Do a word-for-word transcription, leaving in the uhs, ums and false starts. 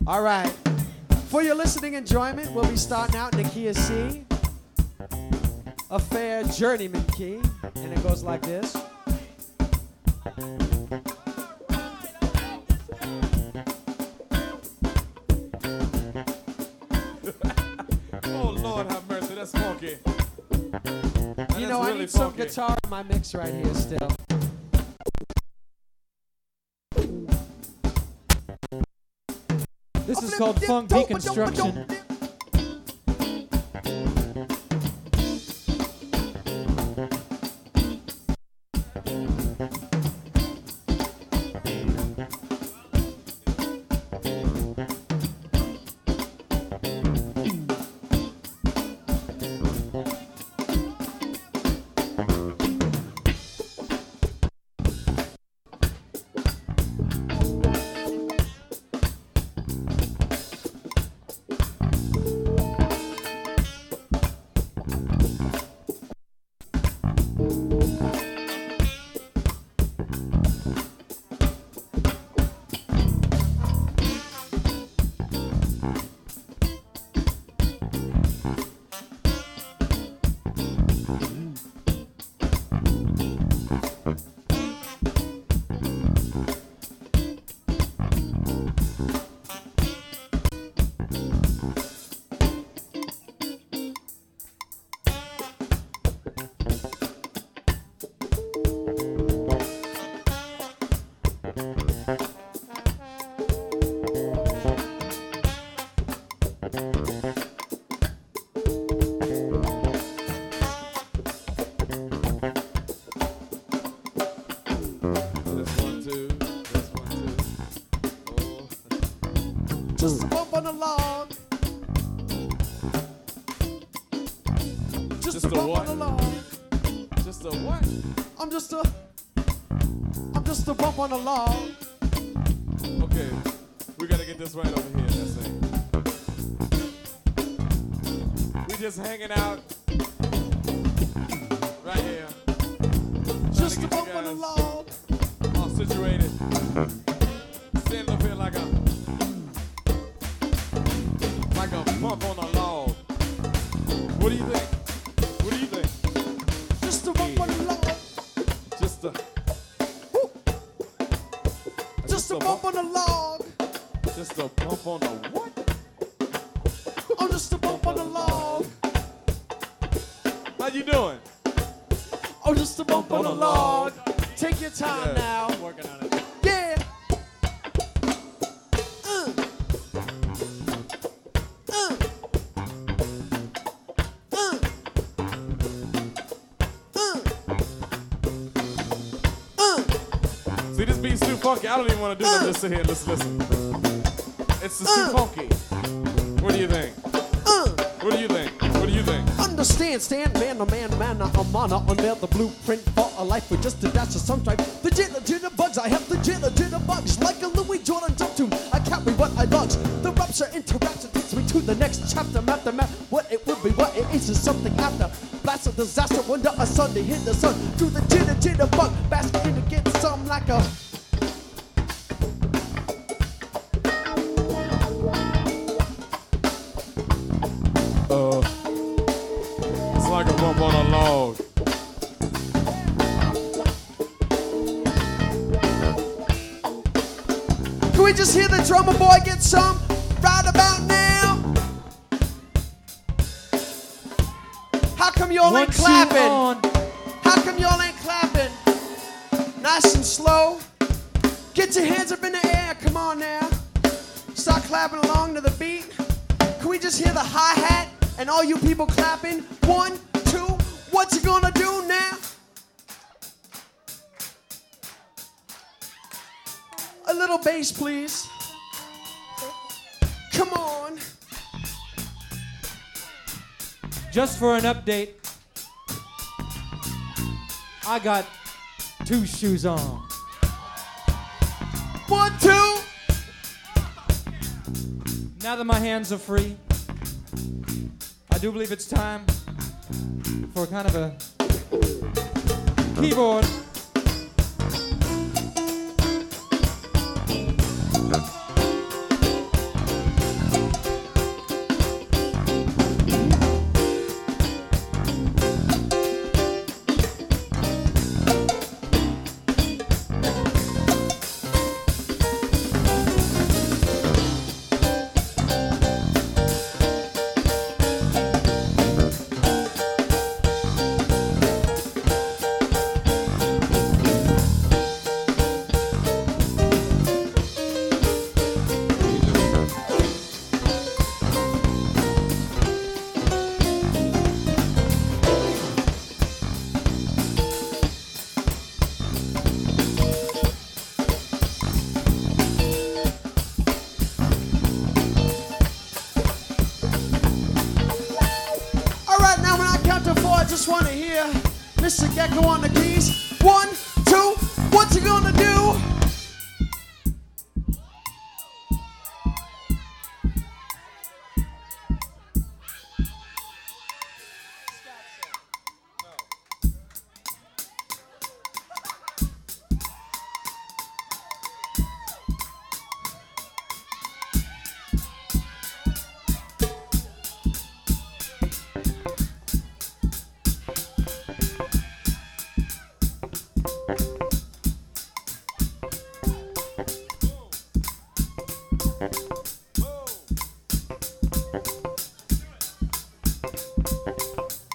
All right. For your listening enjoyment, we'll be starting out in the key of C, a fair journeyman key, and it goes like this. Oh, Lord have mercy, that's funky. That You know, I really need some funky. guitar in my mix right here still. This is called Funk Deconstruction. Just a bump on the log. Just, Just a a bump what? on the log. Just a what? I'm just a, I'm just a bump on the log. Okay, we gotta get this right over here. That's it. We just hanging out right here. Just a Trying to get bump you on the guys log. all situated. Standing up here like a like a bump on a log. What do you think? What do you think? Just a bump on the log. Just a Just a bump on the log. just a bump on the what? I'm just a bump on the log. How you doing? I'm just a bump on the log. Take your time Yeah. now. I'm working on it. Yeah. Uh. Uh. Uh. Uh. Uh. See, this beat's too funky. I don't even want to do nothing. Just sit here and just listen. It's just too funky. What do you think? Uh. What do you think? What do you think? Understand, stand, man, a man, man, I'm on a unveil the blueprint for a life with just a dash of some type. The jitter, jitter bugs, I have the jitter, jitter bugs. Like a Louis Jordan jump tune, I carry what I lunch. The rupture interaction takes me to the next chapter. Map the map, what it will be, what it is, is something after. Blast of disaster, under a Sunday, hit the sun. Through the jitter, jitter bug, bask in to get some like a. Uh, it's like a bump on a log. Can we just hear the drummer boy get some right about now? How come y'all ain't One shoe clapping? on. How come y'all ain't clapping? Nice and slow. Get your hands up in the air, come on now. Start clapping along to the beat. Can we just hear the hi-hat and all you people clapping? One, two, what you gonna do now? A little bass, please. Come on. Just for an update, I got two shoes on. One, two. Now that my hands are free, I do believe it's time for kind of a keyboard. Mister Gecko on the keys. One, two, what you gonna do?